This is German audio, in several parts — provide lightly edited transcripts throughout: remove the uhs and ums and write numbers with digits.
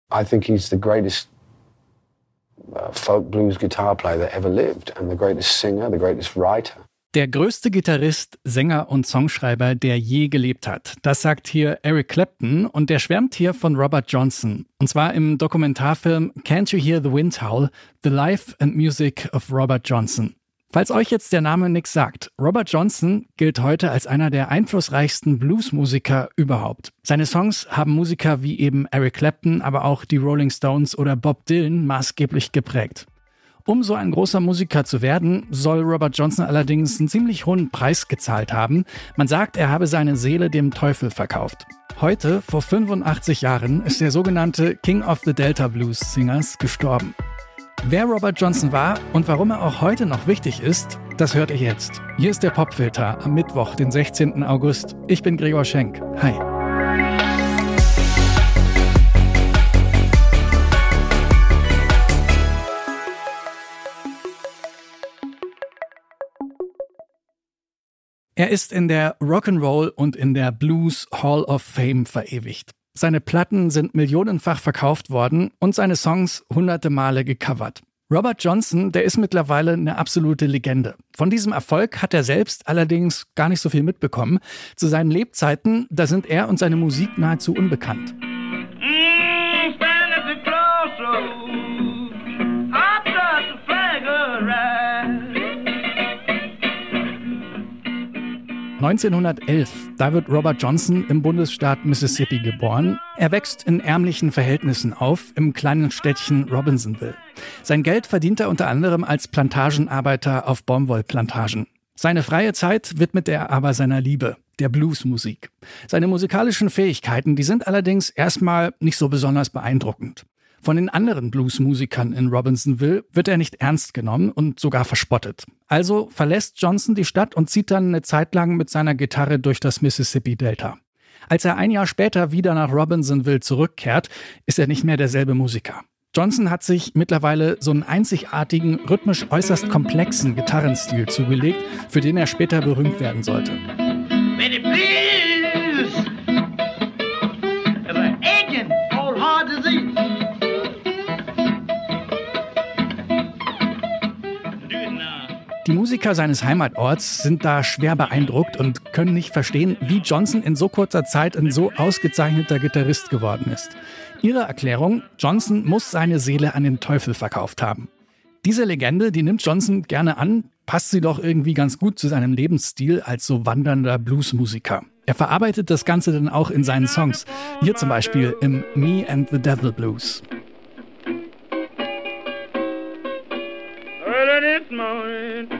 I think he's the greatest folk blues guitar player that ever lived and the greatest singer, the greatest writer. Der größte Gitarrist, Sänger und Songschreiber, der je gelebt hat. Das sagt hier Eric Clapton und der schwärmt hier von Robert Johnson. Und zwar im Dokumentarfilm Can't You Hear the Wind Howl? The Life and Music of Robert Johnson. Falls euch jetzt der Name nichts sagt, Robert Johnson gilt heute als einer der einflussreichsten Bluesmusiker überhaupt. Seine Songs haben Musiker wie eben Eric Clapton, aber auch die Rolling Stones oder Bob Dylan maßgeblich geprägt. Um so ein großer Musiker zu werden, soll Robert Johnson allerdings einen ziemlich hohen Preis gezahlt haben. Man sagt, er habe seine Seele dem Teufel verkauft. Heute, vor 85 Jahren, ist der sogenannte King of the Delta Blues Singers gestorben. Wer Robert Johnson war und warum er auch heute noch wichtig ist, das hört ihr jetzt. Hier ist der Popfilter am Mittwoch, den 16. August. Ich bin Gregor Schenk. Hi. Er ist in der Rock'n'Roll und in der Blues Hall of Fame verewigt. Seine Platten sind millionenfach verkauft worden und seine Songs hunderte Male gecovert. Robert Johnson, der ist mittlerweile eine absolute Legende. Von diesem Erfolg hat er selbst allerdings gar nicht so viel mitbekommen. Zu seinen Lebzeiten, da sind er und seine Musik nahezu unbekannt. 1911, da wird Robert Johnson im Bundesstaat Mississippi geboren. Er wächst in ärmlichen Verhältnissen auf, im kleinen Städtchen Robinsonville. Sein Geld verdient er unter anderem als Plantagenarbeiter auf Baumwollplantagen. Seine freie Zeit widmet er aber seiner Liebe, der Bluesmusik. Seine musikalischen Fähigkeiten, die sind allerdings erstmal nicht so besonders beeindruckend. Von den anderen Bluesmusikern in Robinsonville wird er nicht ernst genommen und sogar verspottet. Also verlässt Johnson die Stadt und zieht dann eine Zeit lang mit seiner Gitarre durch das Mississippi-Delta. Als er ein Jahr später wieder nach Robinsonville zurückkehrt, ist er nicht mehr derselbe Musiker. Johnson hat sich mittlerweile so einen einzigartigen, rhythmisch äußerst komplexen Gitarrenstil zugelegt, für den er später berühmt werden sollte. Betty, please. Aching, old heart disease. Die Musiker seines Heimatorts sind da schwer beeindruckt und können nicht verstehen, wie Johnson in so kurzer Zeit ein so ausgezeichneter Gitarrist geworden ist. Ihre Erklärung: Johnson muss seine Seele an den Teufel verkauft haben. Diese Legende, die nimmt Johnson gerne an, passt sie doch irgendwie ganz gut zu seinem Lebensstil als so wandernder Bluesmusiker. Er verarbeitet das Ganze dann auch in seinen Songs. Hier zum Beispiel im Me and the Devil Blues. This morning,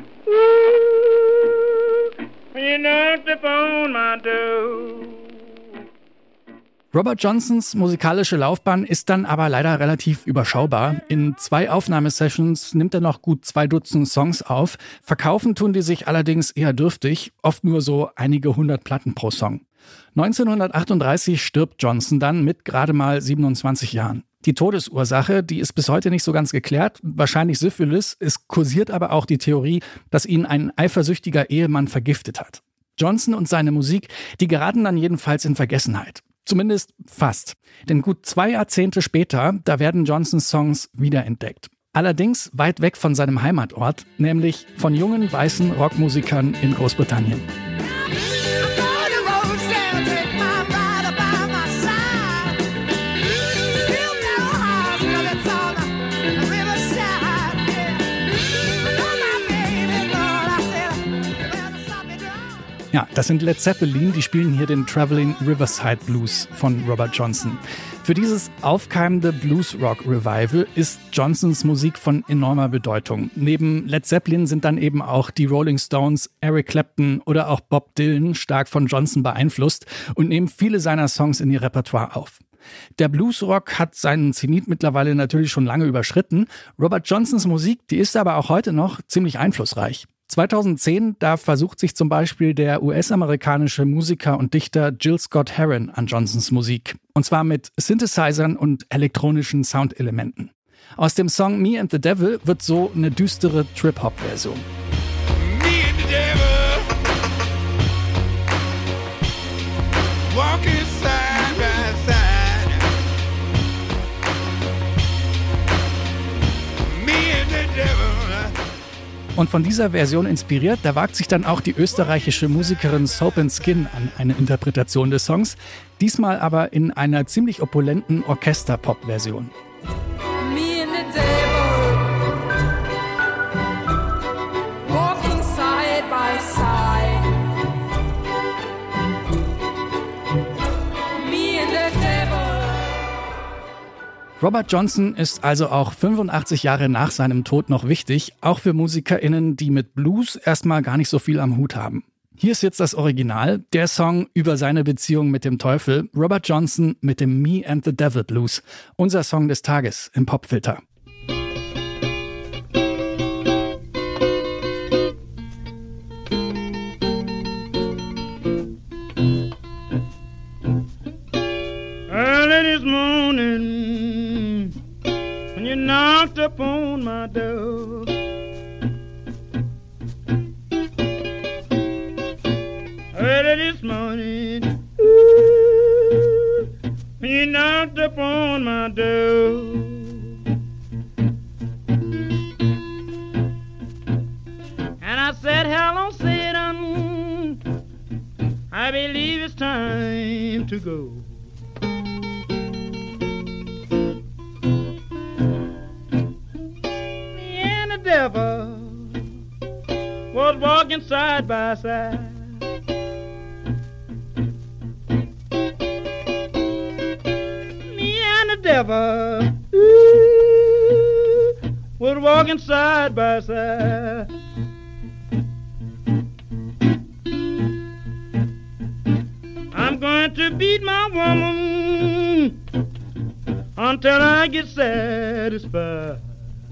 when you knocked upon my door. Robert Johnsons musikalische Laufbahn ist dann aber leider relativ überschaubar. In 2 Aufnahmesessions nimmt er noch gut 2 Dutzend Songs auf. Verkaufen tun die sich allerdings eher dürftig, oft nur so einige 100 Platten pro Song. 1938 stirbt Johnson dann mit gerade mal 27 Jahren. Die Todesursache, die ist bis heute nicht so ganz geklärt, wahrscheinlich Syphilis. Es kursiert aber auch die Theorie, dass ihn ein eifersüchtiger Ehemann vergiftet hat. Johnson und seine Musik, die geraten dann jedenfalls in Vergessenheit. Zumindest fast. Denn gut 2 Jahrzehnte später, da werden Johnsons Songs wiederentdeckt. Allerdings weit weg von seinem Heimatort, nämlich von jungen weißen Rockmusikern in Großbritannien. Ja, das sind Led Zeppelin, die spielen hier den Traveling Riverside Blues von Robert Johnson. Für dieses aufkeimende Blues-Rock-Revival ist Johnsons Musik von enormer Bedeutung. Neben Led Zeppelin sind dann eben auch die Rolling Stones, Eric Clapton oder auch Bob Dylan stark von Johnson beeinflusst und nehmen viele seiner Songs in ihr Repertoire auf. Der Bluesrock hat seinen Zenit mittlerweile natürlich schon lange überschritten. Robert Johnsons Musik, die ist aber auch heute noch ziemlich einflussreich. 2010, da versucht sich zum Beispiel der US-amerikanische Musiker und Dichter Gil Scott-Heron an Johnsons Musik. Und zwar mit Synthesizern und elektronischen Soundelementen. Aus dem Song Me and the Devil wird so eine düstere Trip-Hop-Version. Me and the devil, walking side by side. Und von dieser Version inspiriert, da wagt sich dann auch die österreichische Musikerin Soap & Skin an eine Interpretation des Songs, diesmal aber in einer ziemlich opulenten Orchester-Pop-Version. Robert Johnson ist also auch 85 Jahre nach seinem Tod noch wichtig, auch für MusikerInnen, die mit Blues erstmal gar nicht so viel am Hut haben. Hier ist jetzt das Original, der Song über seine Beziehung mit dem Teufel, Robert Johnson mit dem Me and the Devil Blues, unser Song des Tages im Popfilter. Early this morning, when you knocked upon my door, early this morning, ooh, when you knocked upon my door, and I said, hello, Satan, I believe it's time to go. Devil was walking side by side. Me and the devil, ooh, was walking side by side. I'm going to beat my woman until I get satisfied.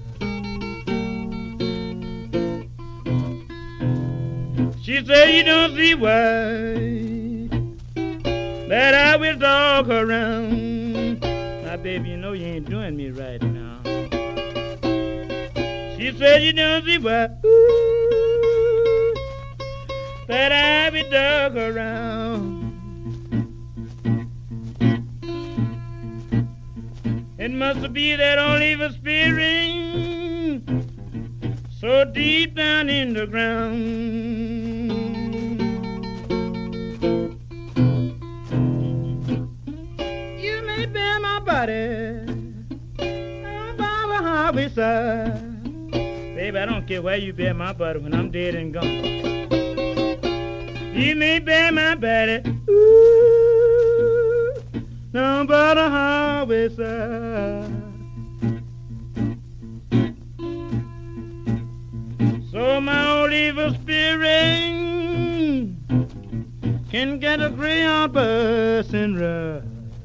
She said, you don't see why that I will dog her around. Now, baby, you know you ain't doing me right now. She said, you don't see why ooh, that I will dog her around. It must be that old evil spirit so deep down in the ground. You may bear my body by the highway side. Baby, I don't care where you bear my body when I'm dead and gone. You may bear my body ooh, down by the highway side. So my old evil spirit can get a Greyhound bus and ride.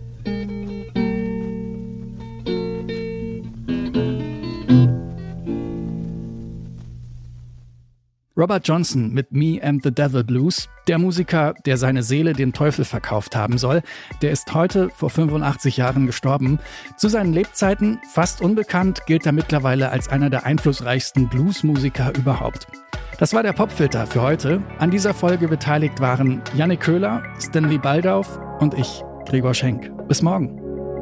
Robert Johnson mit Me and the Devil Blues, der Musiker, der seine Seele dem Teufel verkauft haben soll, der ist heute vor 85 Jahren gestorben. Zu seinen Lebzeiten, fast unbekannt, gilt er mittlerweile als einer der einflussreichsten Bluesmusiker überhaupt. Das war der Popfilter für heute. An dieser Folge beteiligt waren Jannik Köhler, Stanley Baldauf und ich, Gregor Schenk. Bis morgen.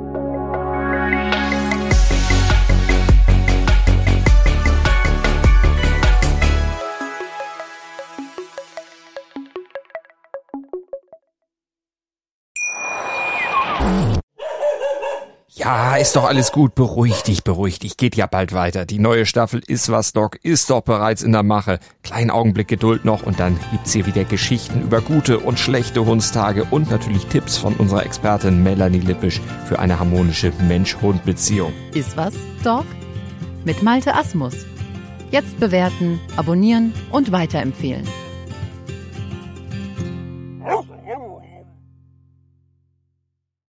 Ja, ist doch alles gut. Beruhig dich. Geht ja bald weiter. Die neue Staffel Iswas Dog ist doch bereits in der Mache. Kleinen Augenblick Geduld noch und dann gibt's hier wieder Geschichten über gute und schlechte Hundstage und natürlich Tipps von unserer Expertin Melanie Lippisch für eine harmonische Mensch-Hund-Beziehung. Iswas Dog? Mit Malte Asmus. Jetzt bewerten, abonnieren und weiterempfehlen.